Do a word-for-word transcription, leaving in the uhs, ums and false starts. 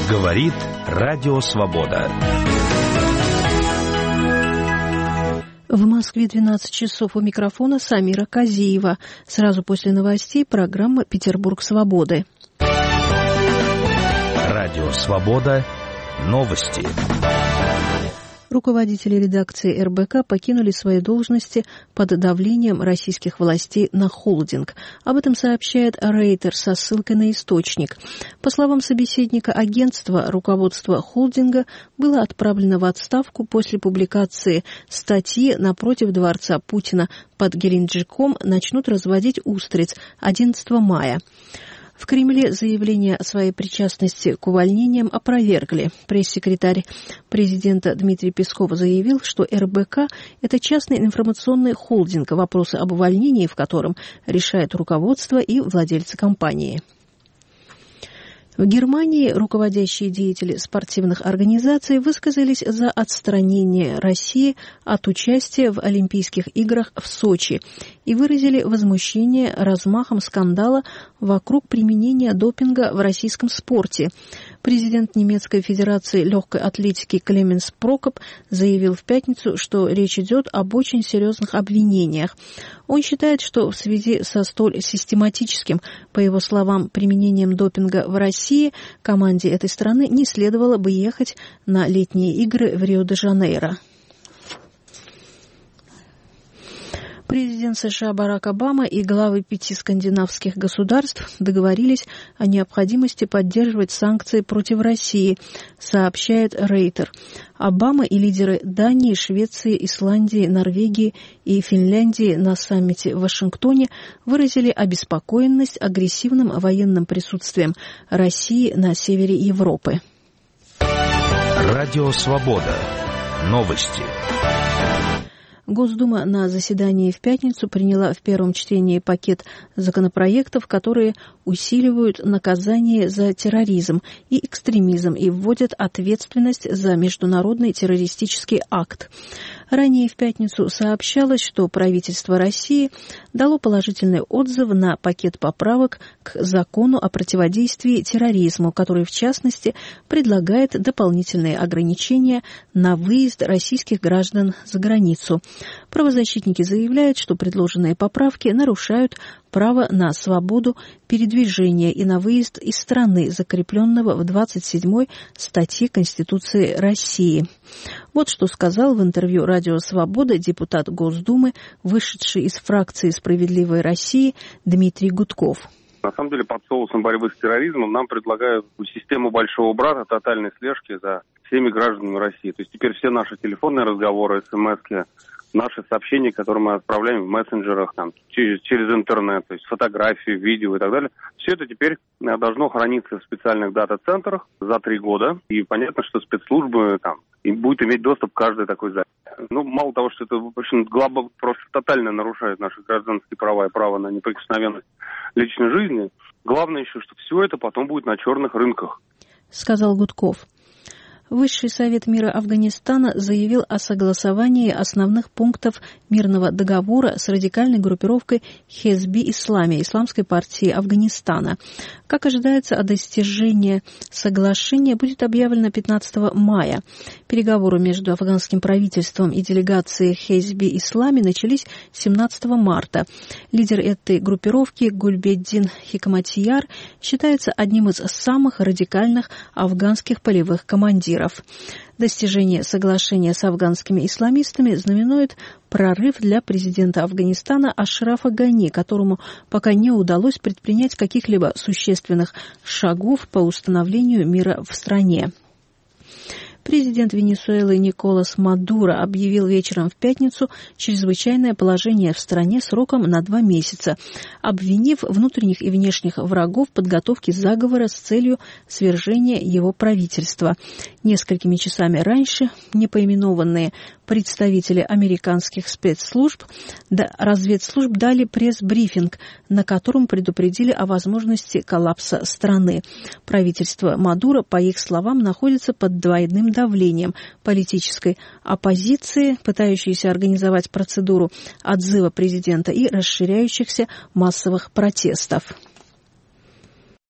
Говорит Радио Свобода. В Москве двенадцать часов, у микрофона Самира Казиева. Сразу после новостей программа «Петербург свободы». Радио Свобода. Новости. Руководители редакции эр бэ ка покинули свои должности под давлением российских властей на холдинг. Об этом сообщает Рейтер со ссылкой на источник. По словам собеседника агентства, руководство холдинга было отправлено в отставку после публикации статьи «Напротив дворца Путина под Геленджиком начнут разводить устриц» одиннадцатого мая. В Кремле заявление о своей причастности к увольнениям опровергли. Пресс-секретарь президента Дмитрий Песков заявил, что эр бэ ка – это частный информационный холдинг, вопросы об увольнении в котором решает руководство и владельцы компании. В Германии руководящие деятели спортивных организаций высказались за отстранение России от участия в Олимпийских играх в Сочи и выразили возмущение размахом скандала вокруг применения допинга в российском спорте. Президент немецкой федерации легкой атлетики Клеменс Прокоп заявил в пятницу, что речь идет об очень серьезных обвинениях. Он считает, что в связи со столь систематическим, по его словам, применением допинга в России, команде этой страны не следовало бы ехать на летние игры в Рио-де-Жанейро. Президент США Барак Обама и главы пяти скандинавских государств договорились о необходимости поддерживать санкции против России, сообщает Рейтер. Обама и лидеры Дании, Швеции, Исландии, Норвегии и Финляндии на саммите в Вашингтоне выразили обеспокоенность агрессивным военным присутствием России на севере Европы. Радио Свобода. Новости. Госдума на заседании в пятницу приняла в первом чтении пакет законопроектов, которые усиливают наказание за терроризм и экстремизм и вводят ответственность за международный террористический акт. Ранее в пятницу сообщалось, что правительство России дало положительный отзыв на пакет поправок к закону о противодействии терроризму, который, в частности, предлагает дополнительные ограничения на выезд российских граждан за границу. Правозащитники заявляют, что предложенные поправки нарушают право на свободу передвижения и на выезд из страны, закрепленного в двадцать седьмой статье Конституции России. Вот что сказал в интервью «Радио Свобода» депутат Госдумы, вышедший из фракции «Справедливой России» Дмитрий Гудков. На самом деле, под соусом борьбы с терроризмом нам предлагают систему большого брата, тотальной слежки за всеми гражданами России. То есть теперь все наши телефонные разговоры, смски, наши сообщения, которые мы отправляем в мессенджерах, там, через, через интернет, то есть фотографии, видео и так далее, все это теперь должно храниться в специальных дата-центрах за три года. И понятно, что спецслужбы там будет иметь доступ к каждой такой записи. Ну, мало того, что это, в общем, глобально просто тотально нарушает наши гражданские права и право на неприкосновенность личной жизни, главное еще, что все это потом будет на черных рынках. Сказал Гудков. Высший совет мира Афганистана заявил о согласовании основных пунктов мирного договора с радикальной группировкой Хезби-Ислами, Исламской партии Афганистана. Как ожидается, о достижении соглашения будет объявлено пятнадцатого мая. Переговоры между афганским правительством и делегацией Хезби-Ислами начались семнадцатого марта. Лидер этой группировки Гульбеддин Хикматияр считается одним из самых радикальных афганских полевых командиров. Достижение соглашения с афганскими исламистами знаменует прорыв для президента Афганистана Ашрафа Гани, которому пока не удалось предпринять каких-либо существенных шагов по установлению мира в стране. Президент Венесуэлы Николас Мадуро объявил вечером в пятницу чрезвычайное положение в стране сроком на два месяца, обвинив внутренних и внешних врагов в подготовке заговора с целью свержения его правительства. Несколькими часами раньше непоименованные представители американских спецслужб, да, разведслужб дали пресс-брифинг, на котором предупредили о возможности коллапса страны. Правительство Мадуро, по их словам, находится под двойным давлением политической оппозиции, пытающейся организовать процедуру отзыва президента, и расширяющихся массовых протестов.